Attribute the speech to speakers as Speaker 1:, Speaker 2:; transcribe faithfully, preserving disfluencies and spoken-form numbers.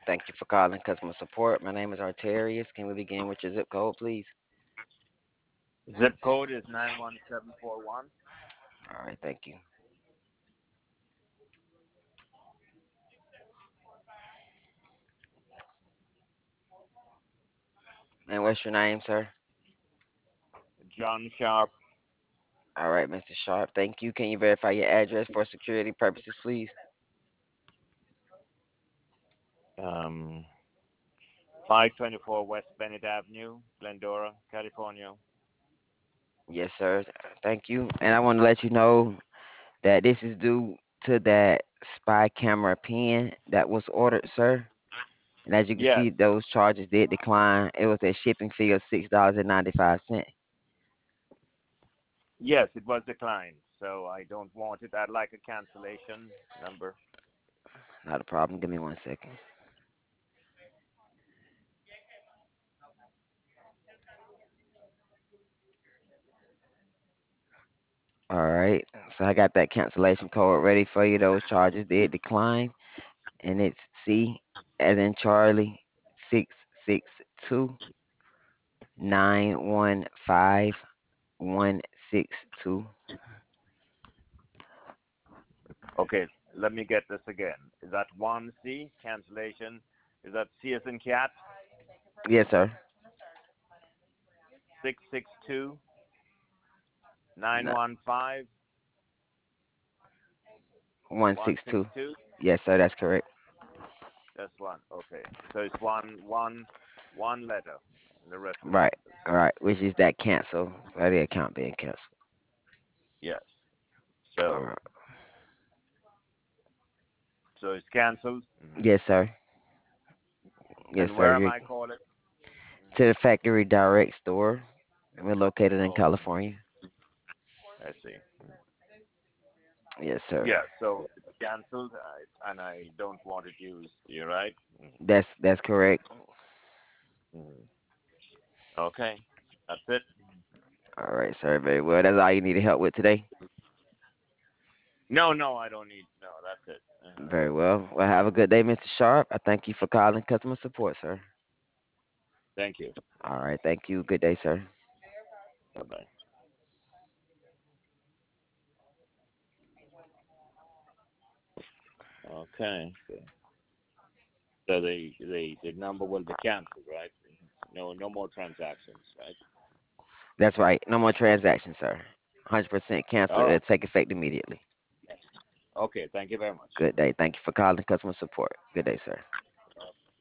Speaker 1: Thank you for calling customer support. My name is Arterius. Can we begin with your zip code, please?
Speaker 2: Zip code is nine one seven four one.
Speaker 1: All right, thank you. And what's your name, sir?
Speaker 2: John Sharp.
Speaker 1: All right, mister Sharp. Thank you. Can you verify your address for security purposes, please?
Speaker 2: Um, five twenty-four West Bennett Avenue, Glendora, California.
Speaker 1: Yes, sir. Thank you. And I want to let you know that this is due to that spy camera pin that was ordered, sir. And as you can
Speaker 2: Yes,
Speaker 1: see, those charges did decline. It was a shipping fee of six dollars and ninety-five cents.
Speaker 2: yes, it was declined. So I don't want it. I'd like a cancellation number.
Speaker 1: Not a problem. Give me one second. All right. So I got that cancellation code ready for you. Those charges did decline. And it's C as in Charlie six six two nine one five one six two.
Speaker 2: Okay, let me get this again. Is that one C cancellation? Is that C as in cat?
Speaker 1: Yes, sir.
Speaker 2: Six six two nine
Speaker 1: No,
Speaker 2: one five one six
Speaker 1: one six two.
Speaker 2: two.
Speaker 1: Yes, sir. That's correct.
Speaker 2: That's one. Okay, so it's one one one letter, and the rest are
Speaker 1: Right.
Speaker 2: numbers.
Speaker 1: All right. Which is that cancel? Or the account being canceled.
Speaker 2: Yes.
Speaker 1: All
Speaker 2: So
Speaker 1: right.
Speaker 2: so it's canceled. Hmm.
Speaker 1: Yes, sir. Yes,
Speaker 2: And
Speaker 1: sir.
Speaker 2: where am
Speaker 1: You're
Speaker 2: I calling?
Speaker 1: to the factory direct store. We're located in
Speaker 2: Oh,
Speaker 1: California.
Speaker 2: I see.
Speaker 1: Yes, sir.
Speaker 2: Yeah, so it's canceled, uh, and I don't want it used. You're right.
Speaker 1: That's that's correct.
Speaker 2: Mm-hmm. Okay, that's it.
Speaker 1: All right, sir. Very well. That's all you needed help with today.
Speaker 2: No, no, I don't need. No, that's it. Uh-huh.
Speaker 1: Very well. Well, have a good day, mister Sharp. I thank you for calling customer support, sir.
Speaker 2: Thank you.
Speaker 1: All right. Thank you. Good day, sir.
Speaker 2: Bye bye. Okay. So, so the the the number will be canceled, right? No, no more transactions, right?
Speaker 1: That's right. No more transactions, sir. one hundred percent cancel.
Speaker 2: All
Speaker 1: It'll
Speaker 2: right.
Speaker 1: take effect immediately.
Speaker 2: Okay. Thank you very much.
Speaker 1: Good day. Thank you for calling customer support. Good day, sir.